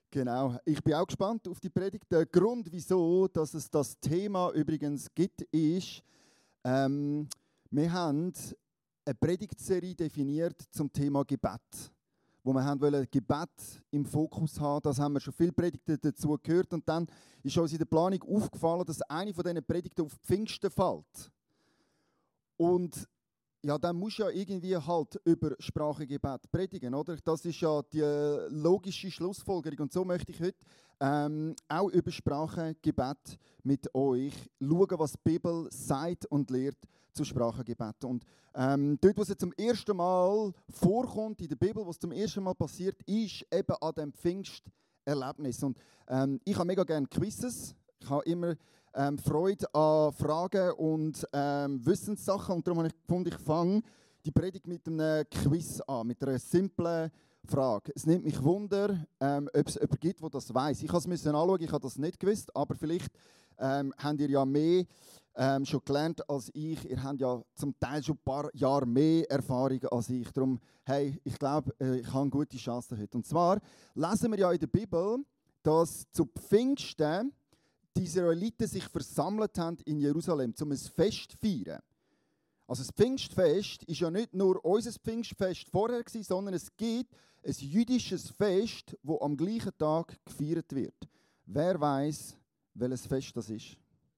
Genau, ich bin auch gespannt auf die Predigt. Der Grund, wieso dass es das Thema übrigens gibt, ist, wir haben eine Predigtserie definiert zum Thema Gebet, wo wir haben wollen, Gebet im Fokus haben. Das haben wir schon viele Predigten dazu gehört. Und dann ist uns in der Planung aufgefallen, dass eine von diesen Predigten auf Pfingsten fällt. Und ja, dann musst du ja irgendwie halt über Sprachengebet predigen, oder? Das ist ja die logische Schlussfolgerung. Und so möchte ich heute auch über Sprachengebet mit euch schauen, was die Bibel sagt und lehrt zu Sprachengebet. Und dort, wo es zum ersten Mal vorkommt in der Bibel, wo es zum ersten Mal passiert, ist eben an dem Pfingsterlebnis. Und ich habe mega gerne Quizzes. Ich habe immer Freude an Fragen und Wissenssachen. Und darum habe ich gefunden, ich fange die Predigt mit einem Quiz an, mit einer simplen Frage. Es nimmt mich Wunder, ob es jemanden gibt, der das weiss. Ich musste es anschauen, ich habe das nicht gewusst, aber vielleicht habt ihr ja mehr schon gelernt als ich. Ihr habt ja zum Teil schon ein paar Jahre mehr Erfahrung als ich. Darum, hey, ich glaube, ich habe eine gute Chance heute. Und zwar lesen wir ja in der Bibel, dass zu Pfingsten die Israeliten sich versammelt haben in Jerusalem, um ein Fest zu feiern. Also das Pfingstfest ist ja nicht nur unser Pfingstfest vorher gewesen, sondern es gibt ein jüdisches Fest, das am gleichen Tag gefeiert wird. Wer weiß, welches Fest das ist?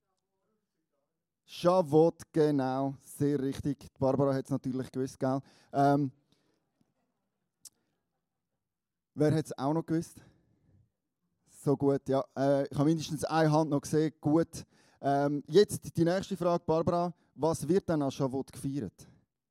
Shavuot, genau, sehr richtig. Barbara hat es natürlich gewusst, gell? Wer hat es auch noch gewusst? So gut, ja. Ich habe mindestens eine Hand noch gesehen. Gut. Jetzt die nächste Frage, Barbara. Was wird dann an Shavuot gefeiert?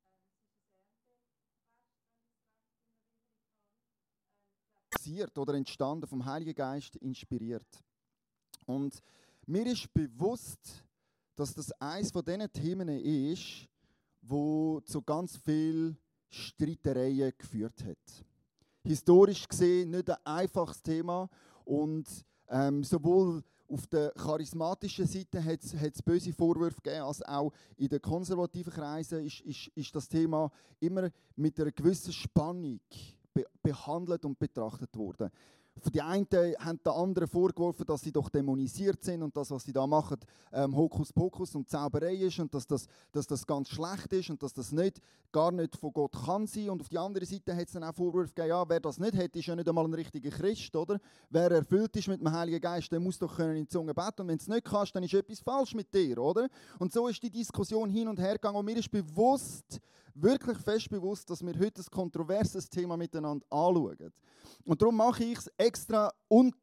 Oder entstanden, vom Heiligen Geist inspiriert. Und mir ist bewusst, dass das eines von diesen Themen ist, wo zu ganz vielen Streitereien geführt hat. Historisch gesehen nicht ein einfaches Thema. Und sowohl auf der charismatischen Seite hat es böse Vorwürfe gegeben, als auch in den konservativen Kreisen ist das Thema immer mit einer gewissen Spannung behandelt und betrachtet worden. Von den einen haben den anderen vorgeworfen, dass sie doch dämonisiert sind und das, was sie da machen, Hokuspokus und Zauberei ist und dass das ganz schlecht ist und dass das gar nicht von Gott kann sein. Und auf der anderen Seite hat es dann auch Vorwürfe gegeben, ja, wer das nicht hat, ist ja nicht einmal ein richtiger Christ, oder? Wer erfüllt ist mit dem Heiligen Geist, der muss doch können in die Zunge beten und wenn du es nicht kannst, dann ist etwas falsch mit dir, oder? Und so ist die Diskussion hin und her gegangen und mir ist bewusst, wirklich fest bewusst, dass wir heute ein kontroverses Thema miteinander anschauen. Und darum mache ich es extra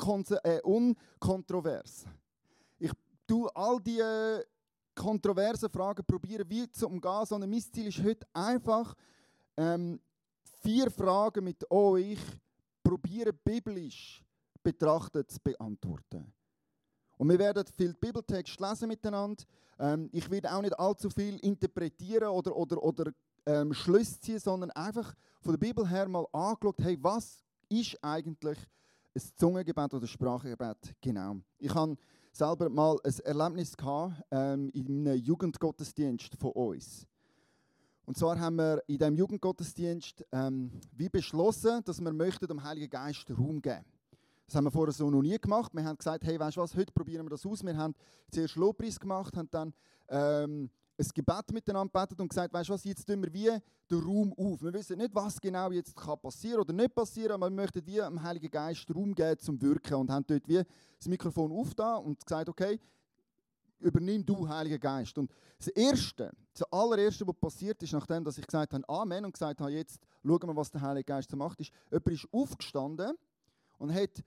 unkontrovers. Ich tue all diese kontroversen Fragen probieren, wie zu umgehen, sondern mein Ziel ist heute einfach, 4 Fragen mit euch probieren, biblisch betrachtet zu beantworten. Und wir werden viel Bibeltext lesen miteinander. Ich werde auch nicht allzu viel interpretieren oder Schlüsse ziehen, sondern einfach von der Bibel her mal angeschaut, hey, was ist eigentlich ein Zungengebet oder Sprachengebet genau? Ich hatte selber mal ein Erlebnis gehabt, in einem Jugendgottesdienst von uns. Und zwar haben wir in diesem Jugendgottesdienst wie beschlossen, dass wir dem Heiligen Geist Raum geben. Das haben wir vorher so noch nie gemacht. Wir haben gesagt, hey, weißt du was, heute probieren wir das aus. Wir haben zuerst Lobpreis gemacht, haben dann ein Gebet miteinander gebetet und gesagt, weißt du was, jetzt tun wir wie den Raum auf. Wir wissen nicht, was genau jetzt passieren kann oder nicht passieren, aber wir möchten wie dem Heiligen Geist Raum geben zum Wirken und haben dort wie das Mikrofon aufgetan und gesagt, okay, übernimm du, Heiliger Geist. Und das allererste, was passiert ist, nachdem dass ich gesagt habe, Amen, und gesagt habe, jetzt schauen wir, was der Heilige Geist so macht, ist, jemand ist aufgestanden und hat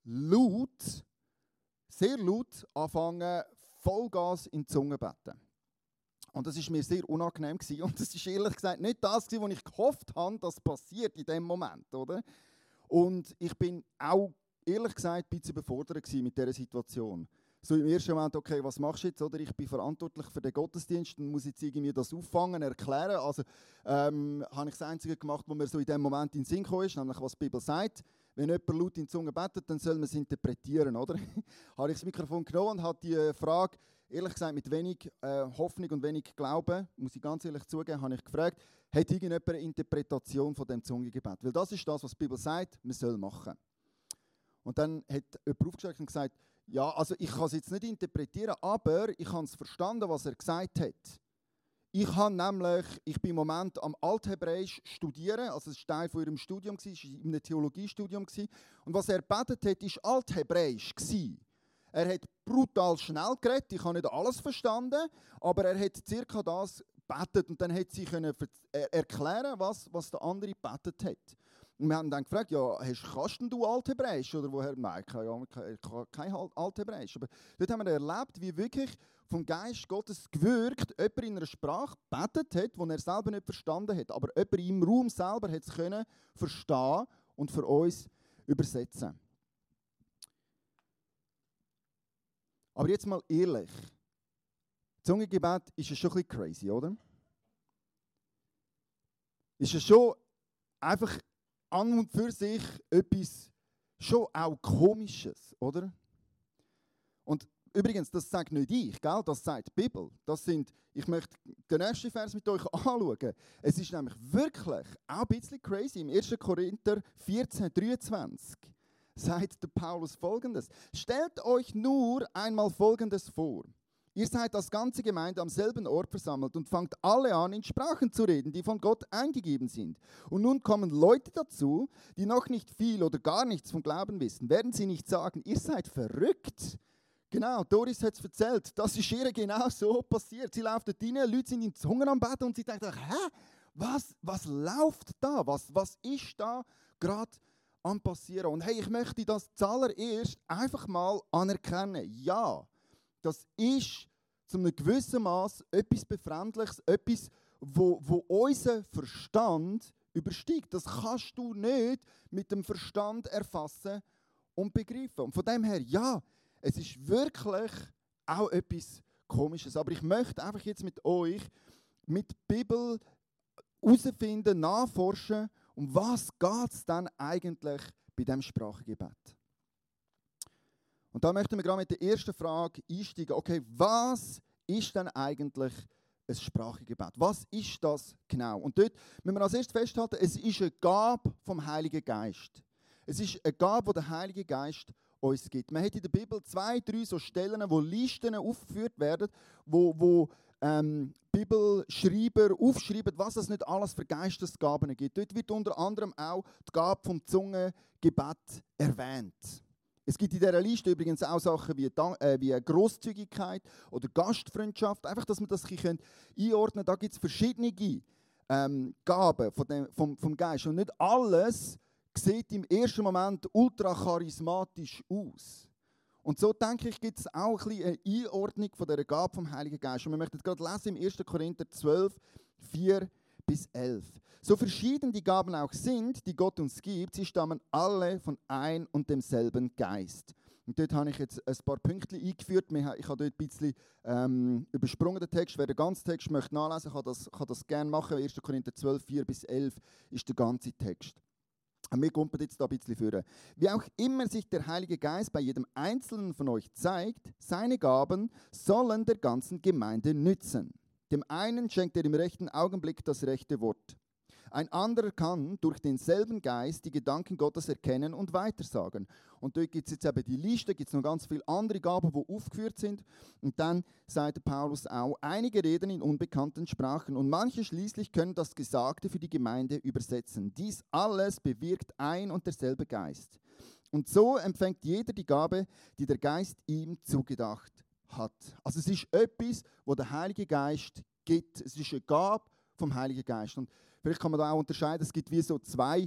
sehr laut angefangen, Vollgas in die Zunge zu beten. Und das war mir sehr unangenehm gewesen. Und das war ehrlich gesagt nicht das, was ich gehofft habe, dass passiert in dem Moment, oder? Und ich bin auch, ehrlich gesagt, ein bisschen überfordert mit dieser Situation. So im ersten Moment, okay, was machst du jetzt? Oder? Ich bin verantwortlich für den Gottesdienst und muss jetzt irgendwie das auffangen, erklären. Also habe ich das Einzige gemacht, was mir so in dem Moment in den Sinn gekommen ist, nämlich was die Bibel sagt. Wenn jemand laut in die Zunge betet, dann soll man es interpretieren, oder? Habe ich das Mikrofon genommen und habe die Frage, ehrlich gesagt mit wenig Hoffnung und wenig Glauben, muss ich ganz ehrlich zugeben, habe ich gefragt, hat irgendjemand eine Interpretation von dem Zungengebet? Weil das ist das, was die Bibel sagt, man soll machen. Und dann hat jemand aufgeschreckt und gesagt, ja, also ich kann es jetzt nicht interpretieren, aber ich habe es verstanden, was er gesagt hat. Ich bin im Moment am Althebräisch studieren, also es war Teil von ihrem Studium, es war in einem Theologiestudium. Und was er gebetet hat, war Althebräisch. Er hat brutal schnell geredet, ich habe nicht alles verstanden, aber er hat circa das gebetet und dann hat sie erklären, was der andere gebetet hat. Und wir haben dann gefragt, ja, kannst du Althebräisch? Oder woher? Nein, ich kann kein Althebräisch. Aber dort haben wir erlebt, wie wirklich vom Geist Gottes gewirkt, jemand in einer Sprache gebetet hat, die er selber nicht verstanden hat. Aber jemand im Raum selber hat es können verstehen und für uns übersetzen. Aber jetzt mal ehrlich. Zungengebet ist ja schon ein bisschen crazy, oder? Ist ja schon einfach an und für sich etwas schon auch Komisches, oder? Und übrigens, das sagt nicht ich, gell? Das sagt die Bibel. Ich möchte den nächsten Vers mit euch anschauen. Es ist nämlich wirklich auch ein bisschen crazy. Im 1. Korinther 14,23 sagt der Paulus Folgendes. Stellt euch nur einmal Folgendes vor. Ihr seid als ganze Gemeinde am selben Ort versammelt und fangt alle an, in Sprachen zu reden, die von Gott eingegeben sind. Und nun kommen Leute dazu, die noch nicht viel oder gar nichts vom Glauben wissen. Werden sie nicht sagen, ihr seid verrückt? Genau, Doris hat es erzählt. Das ist ihr genau so passiert. Sie läuft dort rein, Leute sind in Zungen am Beten und sie denken, was läuft da? Was ist da gerade am passieren? Und hey, ich möchte das zuallererst einfach mal anerkennen. Ja, das ist zu einem gewissen Maß etwas Befremdliches, etwas, wo unser Verstand übersteigt. Das kannst du nicht mit dem Verstand erfassen und begreifen. Und von dem her, ja, es ist wirklich auch etwas Komisches. Aber ich möchte einfach jetzt mit euch, mit der Bibel herausfinden, nachforschen, um was geht es dann eigentlich bei diesem Sprachengebet. Und da möchten wir gerade mit der ersten Frage einsteigen. Okay, was ist denn eigentlich ein Sprachengebet? Was ist das genau? Und dort müssen wir als erstes festhalten, es ist eine Gabe vom Heiligen Geist. Es ist eine Gabe, die der Heilige Geist uns gibt. Man hat in der Bibel 2, 3 so Stellen, wo Listen aufgeführt werden, wo Bibelschreiber aufschreiben, was es nicht alles für Geistesgaben gibt. Dort wird unter anderem auch die Gabe vom Zungengebet erwähnt. Es gibt in dieser Liste übrigens auch Sachen wie Grosszügigkeit oder Gastfreundschaft. Einfach, dass man das ein einordnen kann. Da gibt es verschiedene Gaben vom Geist. Und nicht alles sieht im ersten Moment ultra charismatisch aus. Und so denke ich, gibt es auch ein bisschen eine Einordnung von dieser Gabe vom Heiligen Geist. Und wir möchten gerade lesen im 1. Korinther 12, 4-11. So verschieden die Gaben auch sind, die Gott uns gibt, sie stammen alle von ein und demselben Geist. Und dort habe ich jetzt ein paar Punkte eingeführt. Ich habe dort ein bisschen übersprungen den Text. Wer den ganzen Text möchte nachlesen, kann das gerne machen. 1. Korinther 12, 4-11 ist der ganze Text. Und wir kommen jetzt da ein bisschen führen. Wie auch immer sich der Heilige Geist bei jedem Einzelnen von euch zeigt, seine Gaben sollen der ganzen Gemeinde nützen. Dem einen schenkt er im rechten Augenblick das rechte Wort. Ein anderer kann durch denselben Geist die Gedanken Gottes erkennen und weitersagen. Und dort gibt es jetzt eben die Liste, gibt es noch ganz viele andere Gaben, die aufgeführt sind. Und dann sagt Paulus auch, einige reden in unbekannten Sprachen und manche schließlich können das Gesagte für die Gemeinde übersetzen. Dies alles bewirkt ein und derselbe Geist. Und so empfängt jeder die Gabe, die der Geist ihm zugedacht hat. Also es ist etwas, wo der Heilige Geist gibt. Es ist eine Gabe vom Heiligen Geist. Und vielleicht kann man da auch unterscheiden, es gibt wie so zwei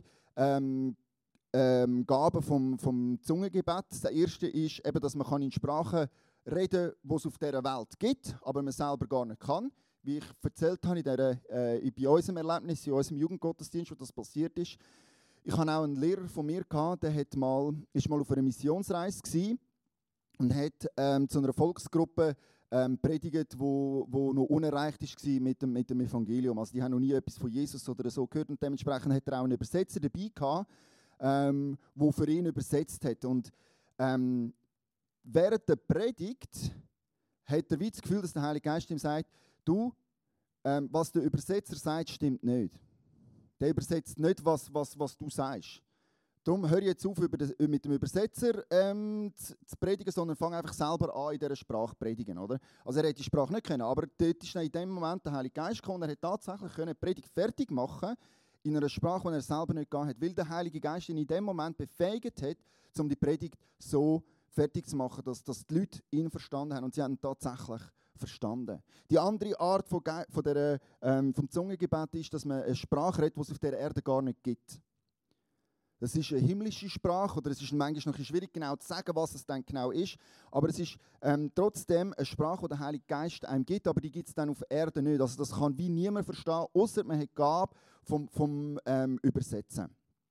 Gaben vom Zungengebet. Der erste ist eben, dass man in Sprachen reden kann, die es auf dieser Welt gibt, aber man selber gar nicht kann. Wie ich erzählt habe bei unserem Erlebnis, in unserem Jugendgottesdienst, wo das passiert ist. Ich hatte auch einen Lehrer von mir, der ist mal auf einer Missionsreise gewesen und hat zu einer Volksgruppe predigt, wo noch unerreicht war mit dem Evangelium. Also die haben noch nie etwas von Jesus oder so gehört und dementsprechend hat er auch einen Übersetzer dabei gehabt, der für ihn übersetzt hat. Und während der Predigt hat er wie das Gefühl, dass der Heilige Geist ihm sagt, du, was der Übersetzer sagt, stimmt nicht. Der übersetzt nicht, was du sagst. Darum höre ich jetzt auf, mit dem Übersetzer zu predigen, sondern fange einfach selber an, in dieser Sprache zu predigen. Oder? Also er hätte die Sprache nicht können, aber dort ist in dem Moment der Heilige Geist gekommen und er hat tatsächlich die Predigt fertig machen in einer Sprache, die er selber nicht gehabt hat, weil der Heilige Geist ihn in dem Moment befähigt hat, um die Predigt so fertig zu machen, dass die Leute ihn verstanden haben. Und sie haben ihn tatsächlich verstanden. Die andere Art vom Zungengebet ist, dass man eine Sprache redet, die es auf der Erde gar nicht gibt. Das ist eine himmlische Sprache, oder es ist manchmal noch ein bisschen schwierig genau zu sagen, was es dann genau ist. Aber es ist trotzdem eine Sprache, die der Heilige Geist einem gibt, aber die gibt es dann auf Erde nicht. Also das kann wie niemand verstehen, außer man hat die Gabe vom Übersetzen.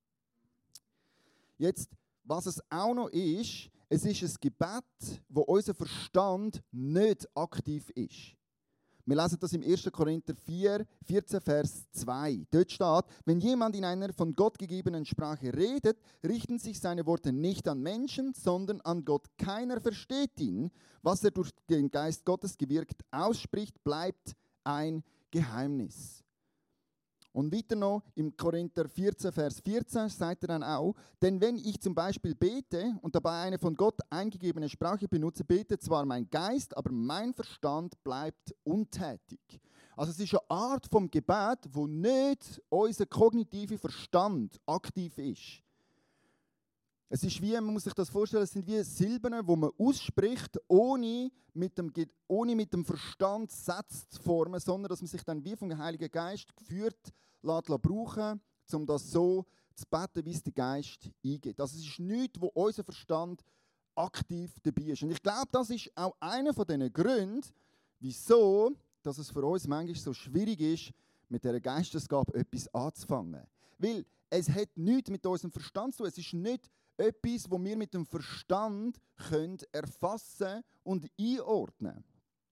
Jetzt, was es auch noch ist, es ist ein Gebet, wo unser Verstand nicht aktiv ist. Wir lesen das im 1. Korinther 14, Vers 2. Dort steht, wenn jemand in einer von Gott gegebenen Sprache redet, richten sich seine Worte nicht an Menschen, sondern an Gott. Keiner versteht ihn. Was er durch den Geist Gottes gewirkt ausspricht, bleibt ein Geheimnis. Und weiter noch, im Korinther 14, Vers 14, sagt er dann auch, denn wenn ich zum Beispiel bete und dabei eine von Gott eingegebene Sprache benutze, betet zwar mein Geist, aber mein Verstand bleibt untätig. Also es ist eine Art vom Gebet, wo nicht unser kognitiver Verstand aktiv ist. Es ist wie, man muss sich das vorstellen, es sind wie Silben, die man ausspricht, ohne mit dem Verstand Sätze zu formen, sondern dass man sich dann wie vom Heiligen Geist geführt brauchen, um das so zu beten, wie es der Geist eingeht. Also es ist nichts, wo unser Verstand aktiv dabei ist. Und ich glaube, das ist auch einer von diesen Gründen, wieso dass es für uns manchmal so schwierig ist, mit dieser Geistesgabe etwas anzufangen. Weil es hat nichts mit unserem Verstand zu tun. Es ist nicht etwas, das wir mit dem Verstand erfassen und einordnen können.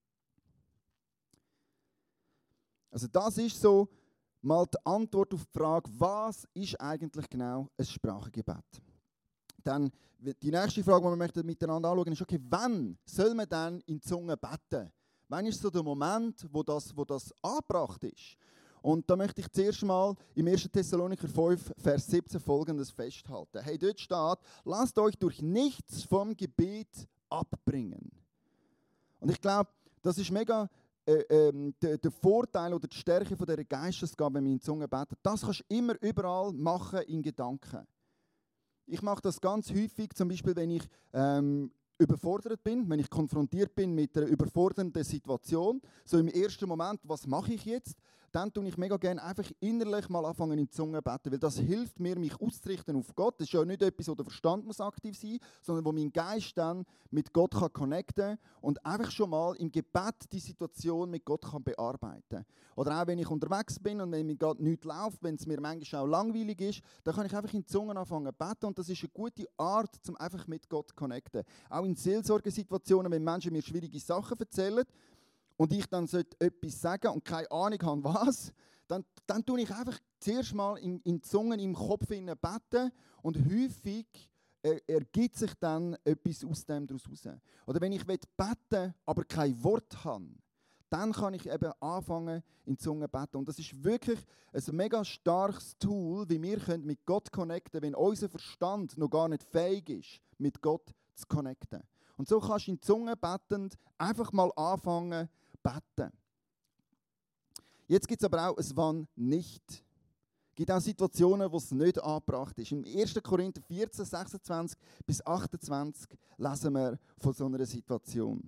Also das ist so mal die Antwort auf die Frage, was ist eigentlich genau ein Sprachengebet? Dann die nächste Frage, die wir miteinander anschauen, ist, okay, wann soll man dann in Zungen beten? Wann ist so der Moment, wo das angebracht ist? Und da möchte ich zuerst mal im 1. Thessalonicher 5, Vers 17 Folgendes festhalten. Hey, dort steht, lasst euch durch nichts vom Gebet abbringen. Und ich glaube, das ist mega der Vorteil oder die Stärke von dieser Geistesgabe, wenn wir in Zungen beten. Das kannst du immer überall machen in Gedanken. Ich mache das ganz häufig, zum Beispiel, wenn ich überfordert bin, wenn ich konfrontiert bin mit einer überfordernden Situation. So im ersten Moment, was mache ich jetzt? Dann tue ich mega gerne einfach innerlich mal anfangen in die Zunge beten, weil das hilft mir, mich auszurichten auf Gott. Das ist ja nicht etwas, wo der Verstand muss aktiv sein muss, sondern wo mein Geist dann mit Gott kann connecten und einfach schon mal im Gebet die Situation mit Gott kann bearbeiten. Oder auch wenn ich unterwegs bin und wenn mir gerade nichts läuft, wenn es mir manchmal auch langweilig ist, dann kann ich einfach in die Zunge anfangen zu beten und das ist eine gute Art, um einfach mit Gott zu connecten. Auch in Seelsorgesituationen, wenn Menschen mir schwierige Sachen erzählen, und ich dann etwas sagen und keine Ahnung habe, was, dann tue ich einfach zuerst mal in Zungen im Kopf beten und häufig ergibt sich dann etwas aus dem daraus raus. Oder wenn ich beten aber kein Wort habe, dann kann ich eben anfangen in Zungen beten. Und das ist wirklich ein mega starkes Tool, wie wir mit Gott connecten können, wenn unser Verstand noch gar nicht fähig ist, mit Gott zu connecten. Und so kannst du in Zungen betend einfach mal anfangen beten. Jetzt gibt es aber auch ein Wann nicht. Es gibt auch Situationen, wo es nicht angebracht ist. Im 1. Korinther 14, 26 bis 28 lesen wir von so einer Situation.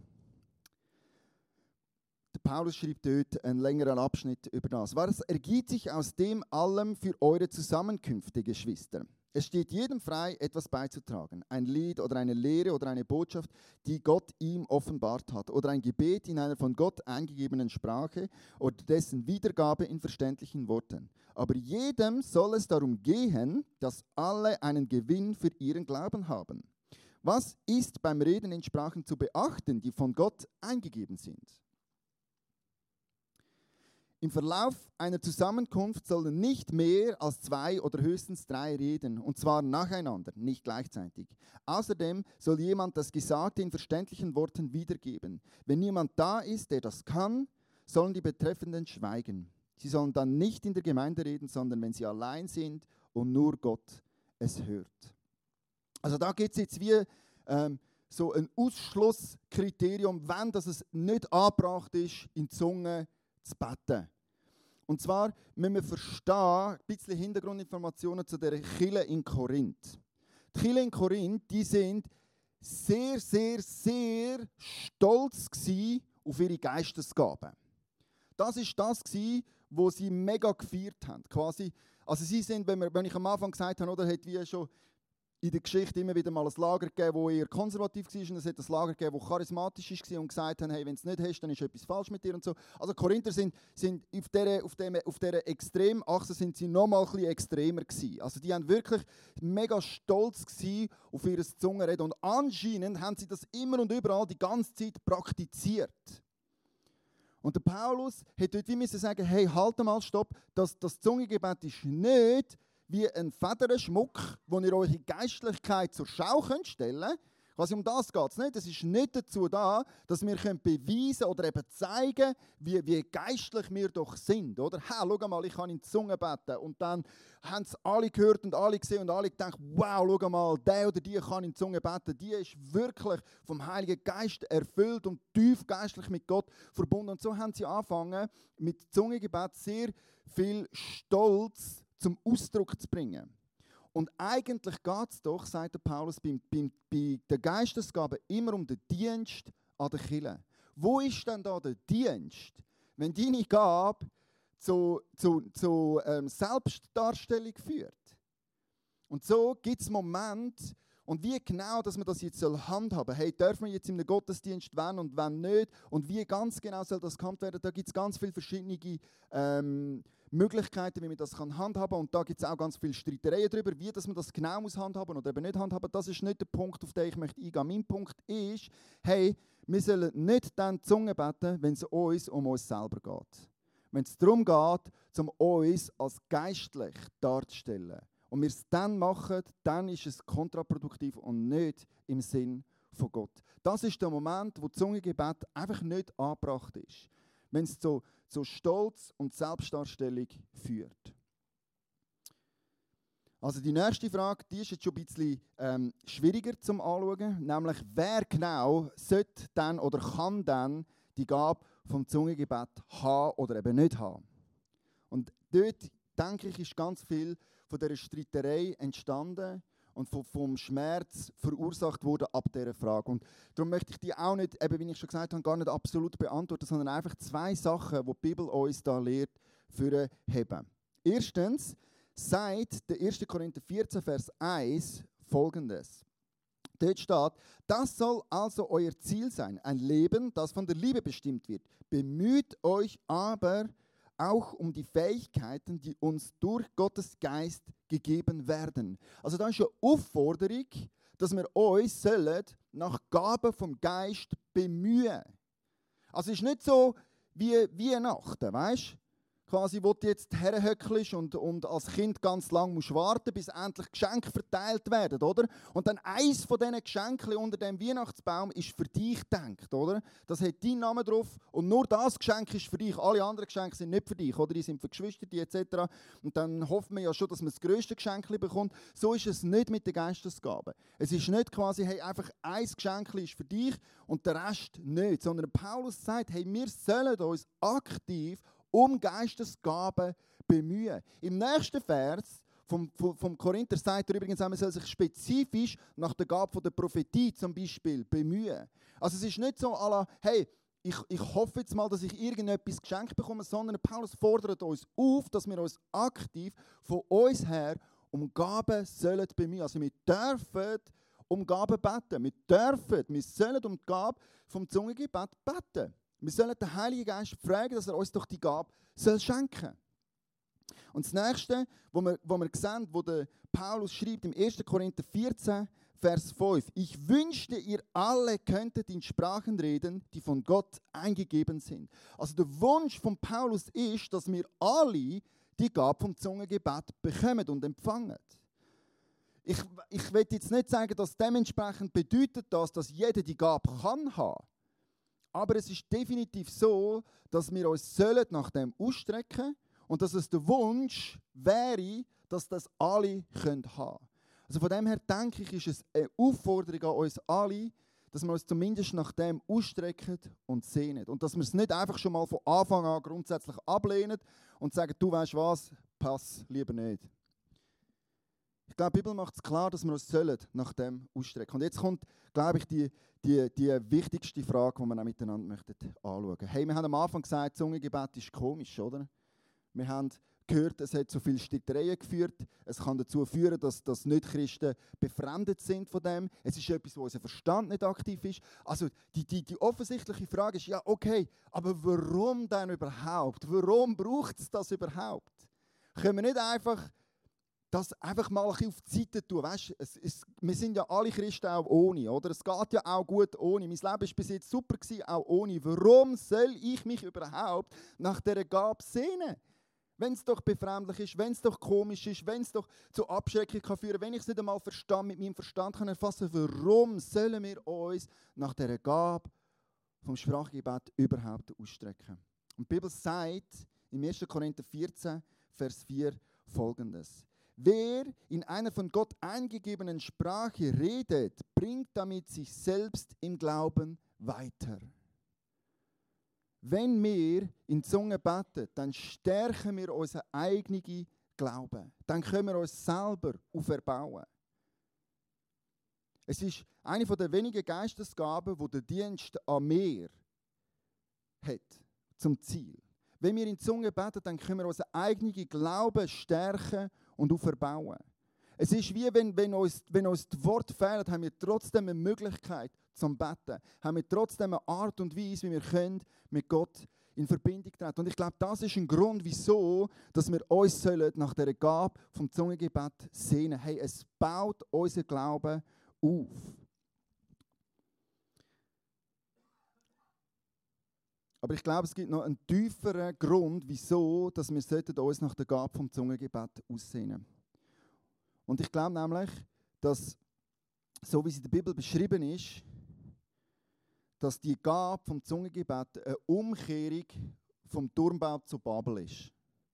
Der Paulus schreibt dort einen längeren Abschnitt über das. Was ergibt sich aus dem allem für eure Zusammenkünfte, Geschwister? Es steht jedem frei, etwas beizutragen. Ein Lied oder eine Lehre oder eine Botschaft, die Gott ihm offenbart hat. Oder ein Gebet in einer von Gott eingegebenen Sprache oder dessen Wiedergabe in verständlichen Worten. Aber jedem soll es darum gehen, dass alle einen Gewinn für ihren Glauben haben. Was ist beim Reden in Sprachen zu beachten, die von Gott eingegeben sind? Im Verlauf einer Zusammenkunft sollen nicht mehr als 2 oder höchstens 3 reden, und zwar nacheinander, nicht gleichzeitig. Außerdem soll jemand das Gesagte in verständlichen Worten wiedergeben. Wenn niemand da ist, der das kann, sollen die Betreffenden schweigen. Sie sollen dann nicht in der Gemeinde reden, sondern wenn sie allein sind und nur Gott es hört. Also da gibt es jetzt wie so ein Ausschlusskriterium, wenn das es nicht angebracht ist, in die Zunge zu beten. Und zwar müssen wir verstehen, ein bisschen Hintergrundinformationen zu dieser Kirche in Korinth. Die Kirche in Korinth, die sind sehr, sehr, sehr stolz auf ihre Geistesgaben. Das war das, was sie mega gefeiert haben. Quasi, also sie sind, wenn ich am Anfang gesagt habe, oder, hat wie schon in der Geschichte immer wieder mal ein Lager gegeben, das eher konservativ war, und es hat ein Lager gegeben, das charismatisch war und gesagt hat, hey, wenn du es nicht hast, dann ist etwas falsch mit dir und so. Also Korinther sind auf dieser Extremachse sind sie noch mal ein bisschen extremer gewesen. Also die haben wirklich mega stolz gewesen auf ihr Zungenreden und anscheinend haben sie das immer und überall die ganze Zeit praktiziert. Und der Paulus hat dort wie müssen sagen, hey, halt mal, stopp, das Zungengebet ist nicht wie ein Federschmuck, wo ihr eure Geistlichkeit zur Schau stellen könnt. Quasi um das geht es nicht. Es ist nicht dazu da, dass wir beweisen oder eben zeigen, wie geistlich wir doch sind. Oder? Hey, schau mal, ich kann in die Zunge beten. Und dann haben es alle gehört und alle gesehen und alle gedacht, wow, schau mal, der oder die kann in die Zunge beten. Die ist wirklich vom Heiligen Geist erfüllt und tief geistlich mit Gott verbunden. Und so haben sie angefangen, mit Zungengebet sehr viel Stolz zum Ausdruck zu bringen. Und eigentlich geht es doch, sagt der Paulus, bei der Geistesgabe immer um den Dienst an der Kirche. Wo ist denn da der Dienst, wenn deine Gabe zu Selbstdarstellung führt? Und so gibt es Momente, und wie genau, dass man das jetzt handhaben soll. Hey, dürfen wir jetzt in einem Gottesdienst wann und wann nicht? Und wie ganz genau soll das gehandhabt werden? Da gibt es ganz viele verschiedene Möglichkeiten, wie man das handhaben kann. Und da gibt es auch ganz viele Streitereien darüber, wie dass man das genau muss handhaben oder eben nicht handhaben. Das ist nicht der Punkt, auf den ich möchte eingehen. Mein Punkt ist, hey, wir sollen nicht dann die Zunge beten, wenn es uns um uns selber geht. Wenn es darum geht, um uns als geistlich darzustellen. Und wir es dann machen, dann ist es kontraproduktiv und nicht im Sinn von Gott. Das ist der Moment, wo das Zungengebet einfach nicht angebracht ist. Wenn es zu Stolz und Selbstdarstellung führt. Also die nächste Frage, die ist jetzt schon ein bisschen schwieriger zum Anschauen. Nämlich, wer genau sollte dann oder kann dann die Gabe vom Zungengebet haben oder eben nicht haben. Und dort, denke ich, ist ganz viel von dieser Streiterei entstanden und vom Schmerz verursacht wurde ab dieser Frage. Und darum möchte ich die auch nicht, eben wie ich schon gesagt habe, gar nicht absolut beantworten, sondern einfach zwei Sachen, die die Bibel uns da lehrt, für heben. Erstens sagt der 1. Korinther 14, Vers 1 Folgendes. Dort steht, das soll also euer Ziel sein, ein Leben, das von der Liebe bestimmt wird. Bemüht euch aber auch um die Fähigkeiten, die uns durch Gottes Geist gegeben werden. Also da ist eine Aufforderung, dass wir uns nach Gaben vom Geist bemühen. Also es ist nicht so wie Weihnachten, weißt du? Quasi, wo du jetzt herhöckelst und als Kind ganz lang musst warten, bis endlich Geschenke verteilt werden, oder? Und dann eins von diesen Geschenken unter dem Weihnachtsbaum ist für dich gedacht, oder? Das hat deinen Namen drauf und nur das Geschenk ist für dich. Alle anderen Geschenke sind nicht für dich, oder? Die sind für Geschwister, etc. Und dann hofft man ja schon, dass man das grösste Geschenk bekommt. So ist es nicht mit den Geistesgaben. Es ist nicht quasi, hey, einfach ein Geschenk ist für dich und der Rest nicht. Sondern Paulus sagt, hey, wir sollen uns aktiv um Geistesgaben bemühen. Im nächsten Vers vom Korinther sagt er übrigens, man soll sich spezifisch nach der Gabe der Prophetie zum Beispiel bemühen. Also es ist nicht so, hey, ich hoffe jetzt mal, dass ich irgendetwas geschenkt bekomme, sondern Paulus fordert uns auf, dass wir uns aktiv von uns her um Gaben sollen bemühen. Also wir dürfen um Gaben beten. Wir sollen um die Gabe vom Zungengebet beten. Wir sollen den Heiligen Geist fragen, dass er uns doch die Gabe schenken soll. Und das Nächste, wo wir sehen, wo der Paulus schreibt im 1. Korinther 14, Vers 5. Ich wünschte, ihr alle könntet in Sprachen reden, die von Gott eingegeben sind. Also der Wunsch von Paulus ist, dass wir alle die Gabe vom Zungengebet bekommen und empfangen. Ich will jetzt nicht sagen, dass dementsprechend bedeutet das, dass jeder die Gabe haben kann. Aber es ist definitiv so, dass wir uns nach dem ausstrecken und dass es der Wunsch wäre, dass das alle haben können. Also von dem her denke ich, ist es eine Aufforderung an uns alle, dass wir uns zumindest nach dem ausstrecken und sehnen. Und dass wir es nicht einfach schon mal von Anfang an grundsätzlich ablehnen und sagen, du weißt was, pass lieber nicht. Ich glaube, die Bibel macht es klar, dass wir uns nach dem ausstrecken. Und jetzt kommt, glaube ich, die wichtigste Frage, die wir auch miteinander anschauen möchten. Hey, wir haben am Anfang gesagt, Zungengebet ist komisch, oder? Wir haben gehört, es hat zu viele Streitereien geführt. Es kann dazu führen, dass Nicht-Christen befremdet sind von dem. Es ist etwas, wo unser Verstand nicht aktiv ist. Also die offensichtliche Frage ist, ja okay, aber warum denn überhaupt? Warum braucht es das überhaupt? Können wir nicht einfach das einfach mal ein bisschen auf die Seite tun? Weißt, wir sind ja alle Christen auch ohne, oder? Es geht ja auch gut ohne. Mein Leben war bis jetzt super, auch ohne. Warum soll ich mich überhaupt nach dieser Gabe sehnen? Wenn es doch befremdlich ist, wenn es doch komisch ist, wenn es doch zu Abschreckung kann führen, wenn ich es nicht einmal mit meinem Verstand kann erfassen kann, warum sollen wir uns nach dieser Gabe vom Sprachgebet überhaupt ausstrecken? Und die Bibel sagt im 1. Korinther 14, Vers 4 Folgendes. Wer in einer von Gott eingegebenen Sprache redet, bringt damit sich selbst im Glauben weiter. Wenn wir in Zungen beten, dann stärken wir unseren eigenen Glauben. Dann können wir uns selber auferbauen. Es ist eine der wenigen Geistesgaben, die der Dienst an mir hat, zum Ziel. Wenn wir in Zungen beten, dann können wir unseren eigenen Glauben stärken und auferbauen. Es ist wie wenn uns die Worte fehlen, haben wir trotzdem eine Möglichkeit zum Beten. Haben wir trotzdem eine Art und Weise, wie wir können mit Gott in Verbindung treten. Und ich glaube, das ist ein Grund, wieso dass wir uns nach dieser Gabe vom Zungengebet sehnen. Hey, es baut unseren Glauben auf. Aber ich glaube, es gibt noch einen tieferen Grund, wieso dass wir uns nach der Gabe vom Zungengebet aussehnen. Und ich glaube nämlich, dass, so wie es in der Bibel beschrieben ist, dass die Gabe vom Zungengebet eine Umkehrung vom Turmbau zu Babel ist.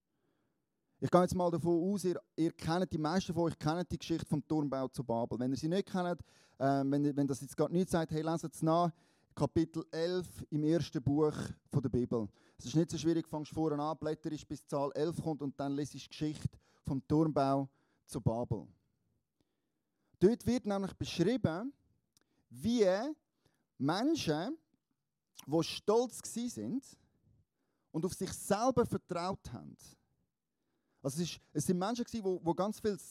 Ich gehe jetzt mal davon aus, ihr kennt, die meisten von euch kennen die Geschichte vom Turmbau zu Babel. Wenn ihr sie nicht kennt, wenn das jetzt gerade nicht sagt, hey, leset es nach, Kapitel 11 im ersten Buch der Bibel. Es ist nicht so schwierig, fangst vorne an, blätterst bis Zahl 11 kommt und dann lesest du die Geschichte vom Turmbau zu Babel. Dort wird nämlich beschrieben, wie Menschen, die stolz waren und auf sich selber vertraut haben. Also es sind Menschen, die ganz viel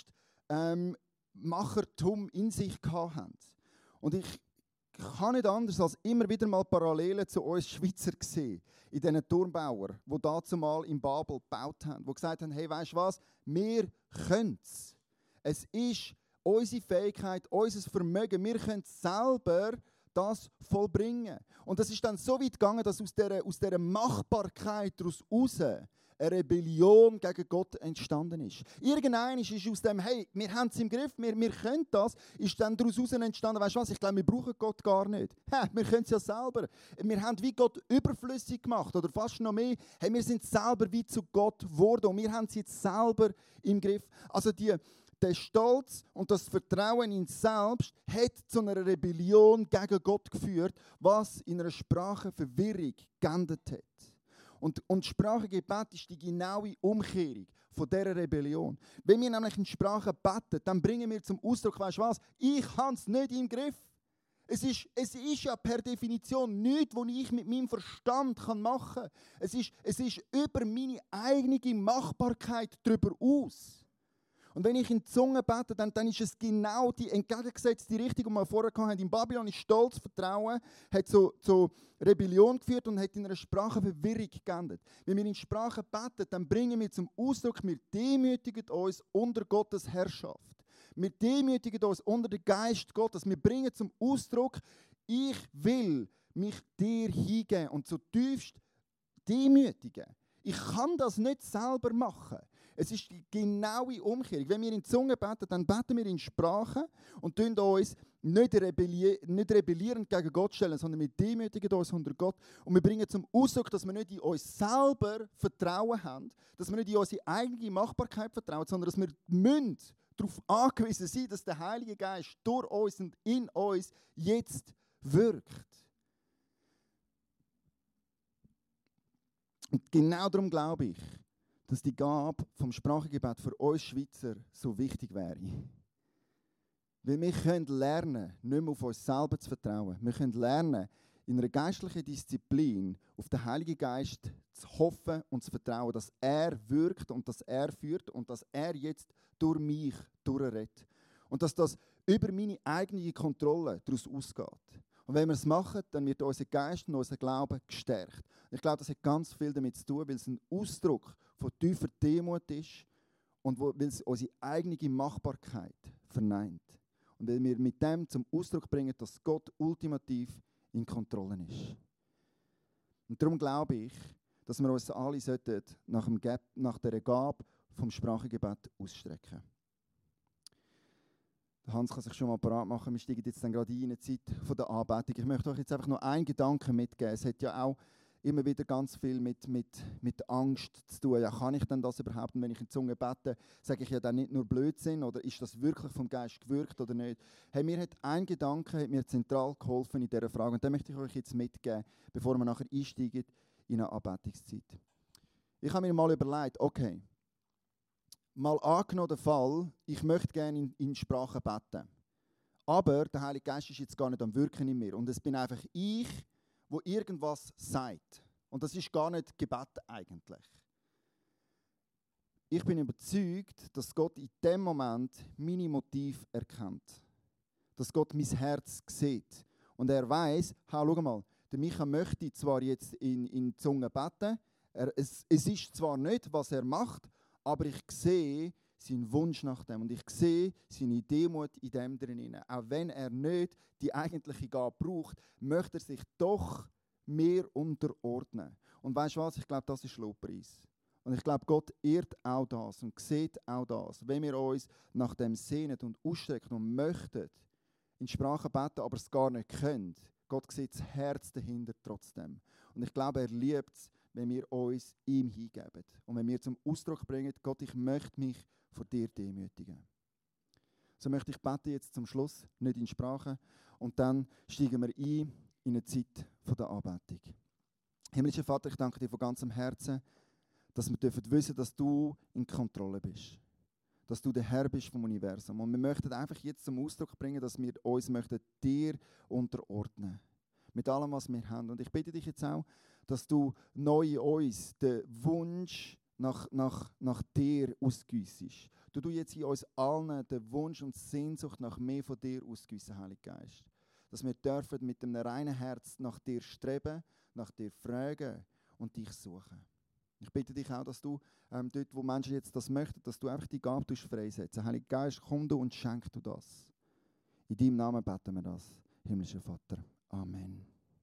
Selbstmachertum in sich hatten. Und ich kann nicht anders als immer wieder mal Parallelen zu uns Schweizer sehen, in diesen Turmbauern, die dazumal in Babel gebaut haben, die gesagt haben, hey, weißt du was, wir können es. Es ist unsere Fähigkeit, unser Vermögen, wir können selber das vollbringen. Und das ist dann so weit gegangen, dass aus dieser Machbarkeit daraus eine Rebellion gegen Gott entstanden ist. Irgendwann ist aus dem, hey, wir haben es im Griff, wir können das, ist dann daraus entstanden, weißt du was, ich glaube, wir brauchen Gott gar nicht. Wir können es ja selber. Wir haben wie Gott überflüssig gemacht, oder fast noch mehr. Hey, wir sind selber wie zu Gott geworden und wir haben es jetzt selber im Griff. Also der Stolz und das Vertrauen in sich selbst hat zu einer Rebellion gegen Gott geführt, was in einer Sprachenverwirrung geendet hat. Und Sprachengebet ist die genaue Umkehrung von dieser Rebellion. Wenn wir nämlich in Sprache beten, dann bringen wir zum Ausdruck, weißt du was, ich habe es nicht im Griff. Es ist ja per Definition nichts, was ich mit meinem Verstand machen kann. Es ist über meine eigene Machbarkeit darüber aus. Und wenn ich in die Zunge bete, dann ist es genau die entgegengesetzte Richtung, die wir vorher hatten. In Babylon ist Stolz, Vertrauen, hat zu Rebellion geführt und hat in einer Sprachenverwirrung geendet. Wenn wir in Sprache beten, dann bringen wir zum Ausdruck, wir demütigen uns unter Gottes Herrschaft. Wir demütigen uns unter den Geist Gottes. Wir bringen zum Ausdruck, ich will mich dir hingeben und zutiefst demütigen. Ich kann das nicht selber machen. Es ist die genaue Umkehrung. Wenn wir in Zungen beten, dann beten wir in Sprache und tun uns nicht rebellierend gegen Gott stellen, sondern wir demütigen uns unter Gott. Und wir bringen zum Ausdruck, dass wir nicht in uns selber Vertrauen haben, dass wir nicht in unsere eigene Machbarkeit vertrauen, sondern dass wir darauf angewiesen sein, dass der Heilige Geist durch uns und in uns jetzt wirkt. Und genau darum glaube ich, dass die Gabe vom Sprachengebet für uns Schweizer so wichtig wäre. Weil wir können lernen, nicht mehr auf uns selber zu vertrauen. Wir können lernen, in einer geistlichen Disziplin auf den Heiligen Geist zu hoffen und zu vertrauen, dass er wirkt und dass er führt und dass er jetzt durch mich durchredet. Und dass das über meine eigene Kontrolle daraus ausgeht. Und wenn wir es machen, dann wird unser Geist und unser Glaube gestärkt. Ich glaube, das hat ganz viel damit zu tun, weil es ein Ausdruck von tiefer Demut ist und weil es unsere eigene Machbarkeit verneint. Und weil wir mit dem zum Ausdruck bringen, dass Gott ultimativ in Kontrolle ist. Und darum glaube ich, dass wir uns alle nach der Gabe vom Sprachengebet ausstrecken. Hans kann sich schon mal parat machen. Wir steigen jetzt dann gerade in eine Zeit der Anbetung. Ich möchte euch jetzt einfach noch einen Gedanken mitgeben. Es hat ja auch immer wieder ganz viel mit Angst zu tun. Ja, kann ich denn das überhaupt? Und wenn ich in Zunge bete, sage ich ja dann nicht nur Blödsinn oder ist das wirklich vom Geist gewirkt oder nicht? Hey, mir hat ein Gedanke mir zentral geholfen in dieser Frage und den möchte ich euch jetzt mitgeben, bevor wir nachher einsteigen in eine Anbetungszeit. Ich habe mir mal überlegt, okay, mal angenommen den Fall, ich möchte gerne in Sprache beten, aber der Heilige Geist ist jetzt gar nicht am Wirken in mir und es bin einfach ich, wo irgendwas sagt. Und das ist gar nicht Gebet eigentlich. Ich bin überzeugt, dass Gott in dem Moment meine Motive erkennt. Dass Gott mein Herz sieht. Und er weiss, schau mal, der Micha möchte zwar jetzt in Zunge beten, es ist zwar nicht, was er macht, aber ich sehe seinen Wunsch nach dem und ich sehe seine Demut in dem drin. Auch wenn er nicht die eigentliche Gabe braucht, möchte er sich doch mehr unterordnen. Und weißt du was? Ich glaube, das ist Lobpreis. Und ich glaube, Gott ehrt auch das und sieht auch das. Wenn wir uns nach dem sehnen und ausstrecken und möchten, in Sprache beten, aber es gar nicht können, Gott sieht das Herz dahinter trotzdem. Und ich glaube, er liebt es, wenn wir uns ihm hingeben. Und wenn wir zum Ausdruck bringen, Gott, ich möchte mich vor dir demütigen. So möchte ich beten jetzt zum Schluss, nicht in Sprache. Und dann steigen wir ein in eine Zeit der Anbetung. Himmlischer Vater, ich danke dir von ganzem Herzen, dass wir wissen dürfen, dass du in Kontrolle bist. Dass du der Herr bist vom Universum. Und wir möchten einfach jetzt zum Ausdruck bringen, dass wir uns möchten dir unterordnen. Mit allem, was wir haben. Und ich bitte dich jetzt auch, dass du neu in uns den Wunsch nach dir ausgüssest. Du jetzt in uns allen den Wunsch und Sehnsucht nach mehr von dir ausgüssen, Heiliger Geist. Dass wir dürfen mit einem reinen Herz nach dir streben, nach dir fragen und dich suchen. Ich bitte dich auch, dass du dort, wo Menschen jetzt das möchten, dass du einfach die Gabe freisetzen. Heiliger Geist, komm du und schenk du das. In deinem Namen beten wir das, himmlischer Vater. Amen.